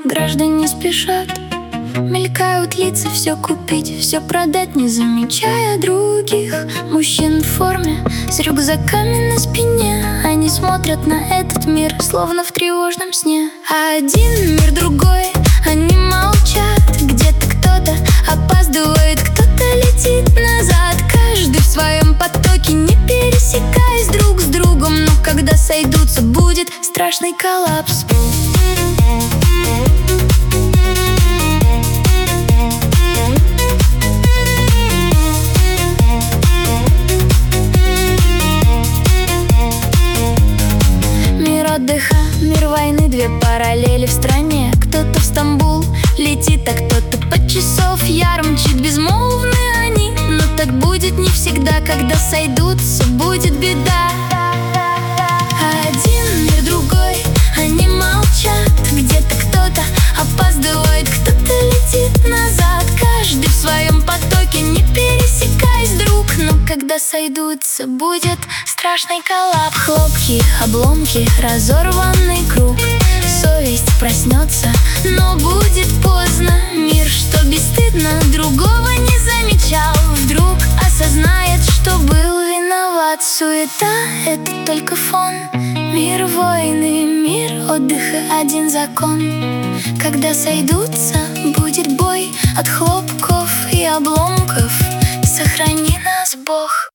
граждане спешат. Мелькают лица, все купить, все продать, не замечая других. Мужчин в форме, с рюкзаками на спине. Они смотрят на этот мир, словно в тревожном сне. Один мир, другой, они молчат. Где-то кто-то опаздывает, кто-то летит назад. Каждый в своем потоке, не пересекаясь друг с другом. Но когда сойдутся, будет страшный коллапс. Отдыха, мир войны, две параллели в стране. Кто-то в Стамбул летит, а кто-то под часов яр мчит. Безмолвны они, но так будет не всегда. Когда сойдутся, будет беда. Один мир, другой, они молчат. Где-то кто-то опаздывает, кто-то летит назад. Каждый в своем потоке, не пересекаясь друг. Но когда сойдутся, будет страшный коллапс. Хлопки, обломки, разорванный круг. Совесть проснется, но будет поздно. Мир, что бесстыдно другого не замечал, вдруг осознает, что был виноват. Суета — это только фон. Мир войны, мир отдыха, один закон. Когда сойдутся, будет бой от хлопков и обломков. Сохрани нас, Бог.